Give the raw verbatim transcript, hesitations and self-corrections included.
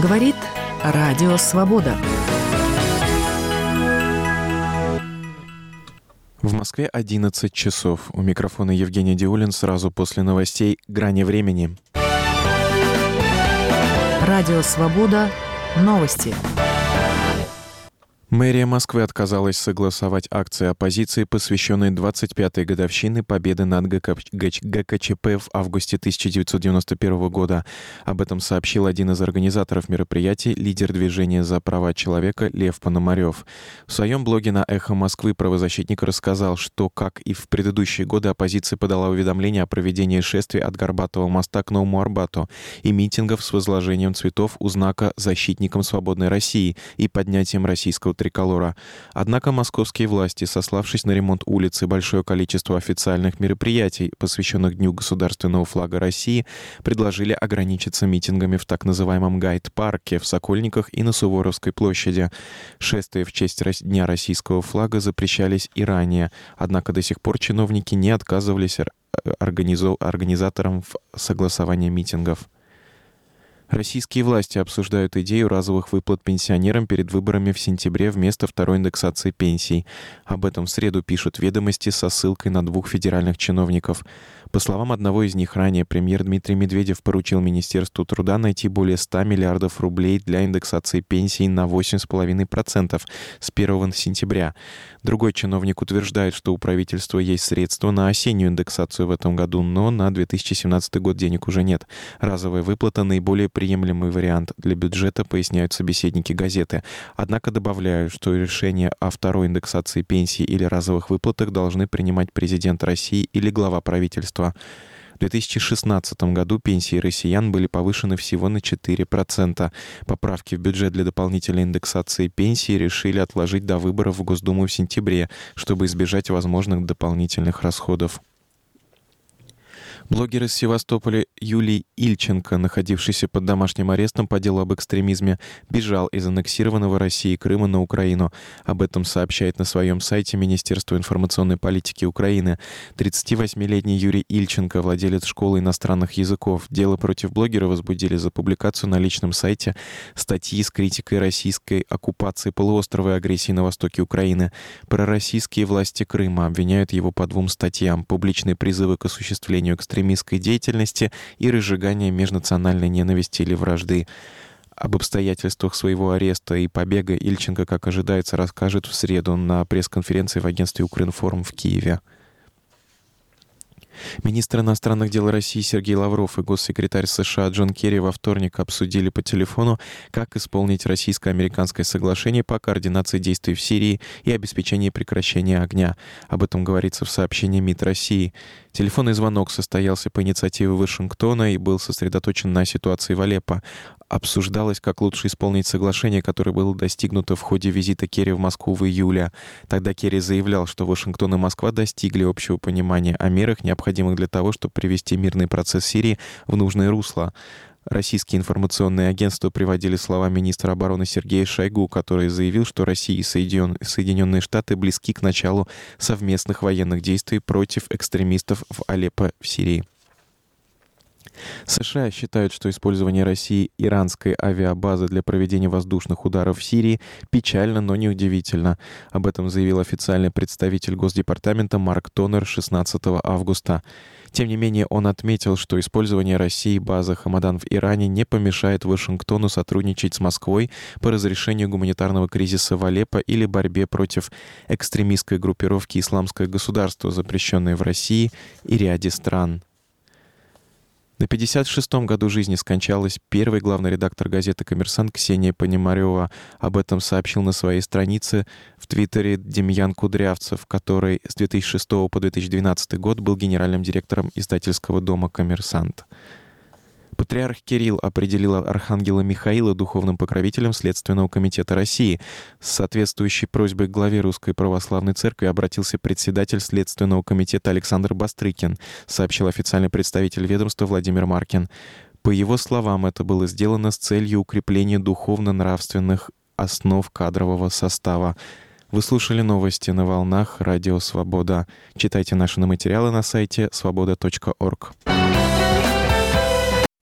Говорит Радио Свобода. В Москве одиннадцать часов. У микрофона Евгений Диулин. Сразу после новостей «Грани времени». Радио Свобода. Новости. Мэрия Москвы отказалась согласовать акции оппозиции, посвященные двадцать пятой годовщине победы над ГКЧП в августе тысяча девятьсот девяносто первого года. Об этом сообщил один из организаторов мероприятий, лидер движения за права человека Лев Пономарев. В своем блоге на «Эхо Москвы» правозащитник рассказал, что, как и в предыдущие годы, оппозиция подала уведомление о проведении шествий от Горбатого моста к Новому Арбату и митингов с возложением цветов у знака «Защитникам свободной России» и поднятием российского триколора. Однако московские власти, сославшись на ремонт улиц и большое количество официальных мероприятий, посвященных Дню государственного флага России, предложили ограничиться митингами в так называемом Гайд-парке в Сокольниках и на Суворовской площади. Шествия в честь Дня российского флага запрещались и ранее, однако до сих пор чиновники не отказывались организаторам в согласовании митингов. Российские власти обсуждают идею разовых выплат пенсионерам перед выборами в сентябре вместо второй индексации пенсий. Об этом в среду пишут «Ведомости» со ссылкой на двух федеральных чиновников. По словам одного из них, ранее премьер Дмитрий Медведев поручил Министерству труда найти более ста миллиардов рублей для индексации пенсий на восемь целых пять десятых процента с первого сентября. Другой чиновник утверждает, что у правительства есть средства на осеннюю индексацию в этом году, но на две тысячи семнадцатый год денег уже нет. Разовая выплата — наиболее приемлемый вариант для бюджета, поясняют собеседники газеты. Однако добавляют, что решение о второй индексации пенсий или разовых выплатах должны принимать президент России или глава правительства. В две тысячи шестнадцатом году пенсии россиян были повышены всего на четыре процента. Поправки в бюджет для дополнительной индексации пенсии решили отложить до выборов в Госдуму в сентябре, чтобы избежать возможных дополнительных расходов. Блогер из Севастополя Юлий Ильченко, находившийся под домашним арестом по делу об экстремизме, бежал из аннексированного Россией Крыма на Украину. Об этом сообщает на своем сайте Министерство информационной политики Украины. тридцативосьмилетний Юрий Ильченко, владелец школы иностранных языков. Дело против блогера возбудили за публикацию на личном сайте статьи с критикой российской оккупации полуострова и агрессии на востоке Украины. Пророссийские власти Крыма обвиняют его по двум статьям: публичные призывы к осуществлению экстремизма, экстремистской деятельности и разжигание межнациональной ненависти или вражды. Об обстоятельствах своего ареста и побега Ильченко, как ожидается, расскажет в среду на пресс-конференции в агентстве «Укринформ» в Киеве. Министр иностранных дел России Сергей Лавров и госсекретарь США Джон Керри во вторник обсудили по телефону, как исполнить российско-американское соглашение по координации действий в Сирии и обеспечении прекращения огня. Об этом говорится в сообщении МИД России. Телефонный звонок состоялся по инициативе Вашингтона и был сосредоточен на ситуации в Алеппо. Обсуждалось, как лучше исполнить соглашение, которое было достигнуто в ходе визита Керри в Москву в июле. Тогда Керри заявлял, что Вашингтон и Москва достигли общего понимания о мерах, необходимых для того, чтобы привести мирный процесс Сирии в нужное русло. Российские информационные агентства приводили слова министра обороны Сергея Шойгу, который заявил, что Россия и Соединенные Штаты близки к началу совместных военных действий против экстремистов в Алеппо в Сирии. США считают, что использование России иранской авиабазы для проведения воздушных ударов в Сирии печально, но не удивительно. Об этом заявил официальный представитель Госдепартамента Марк Тонер шестнадцатого августа. Тем не менее, он отметил, что использование России базы Хамадан в Иране не помешает Вашингтону сотрудничать с Москвой по разрешению гуманитарного кризиса в Алеппо или борьбе против экстремистской группировки «Исламское государство», запрещенной в России и ряде стран. На пятьдесят шестом году жизни скончалась первый главный редактор газеты «Коммерсант» Ксения Пономарева. Об этом сообщил на своей странице в Твиттере Демьян Кудрявцев, который с две тысячи шестого по две тысячи двенадцатый год был генеральным директором издательского дома «Коммерсант». Патриарх Кирилл определил архангела Михаила духовным покровителем Следственного комитета России. С соответствующей просьбой к главе Русской Православной Церкви обратился председатель Следственного комитета Александр Бастрыкин, сообщил официальный представитель ведомства Владимир Маркин. По его словам, это было сделано с целью укрепления духовно-нравственных основ кадрового состава. Вы слушали новости на волнах Радио Свобода. Читайте наши материалы на сайте свобода точка орг.